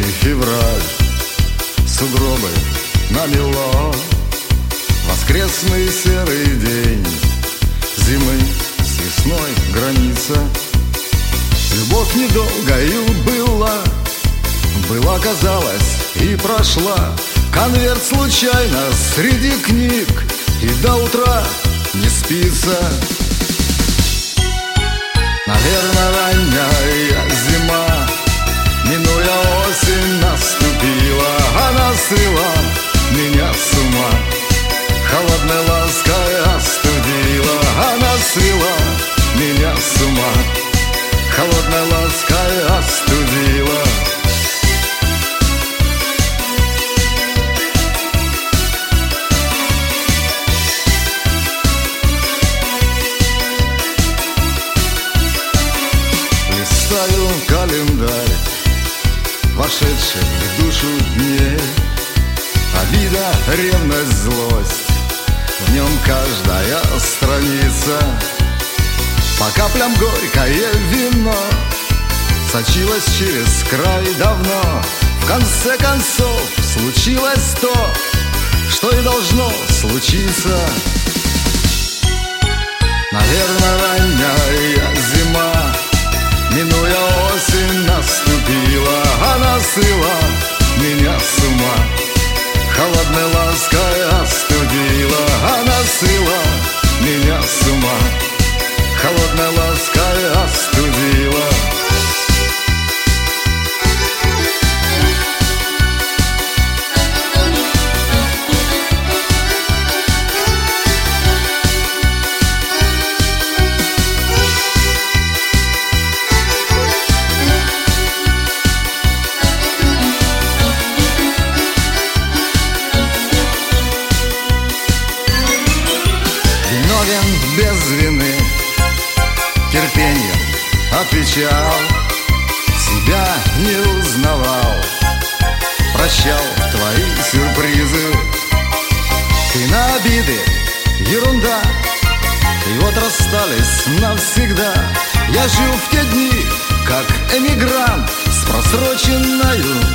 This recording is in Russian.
февраль, сугробы намело, воскресный серый день зимы с весной граница. Любовь недолгою была, казалось, и прошла. Конверт случайно среди книг, и до утра не спится. Наверное, ранняя зима, минуя осень, наступила. Она свела меня с ума, холодной лаской остудила. Она свела меня с ума, холодной лаской остудила. Листаю календарь вошедших в душу дней. Обида, ревность, злость, в нем каждая страница. По каплям горькое вино сочилось через край давно. В конце концов случилось то, что и должно случиться. Наверное, ранняя зима, минуя осень, наступила. Она свела меня с ума, холодной лаской остудила. Она свела меня с ума, холодной лаской остудила. Виновен без вины, терпением отвечал, себя не узнавал, прощал твои сюрпризы. Ты на обиды ерунда, и вот расстались навсегда. Я жил в те дни, как эмигрант, с просроченною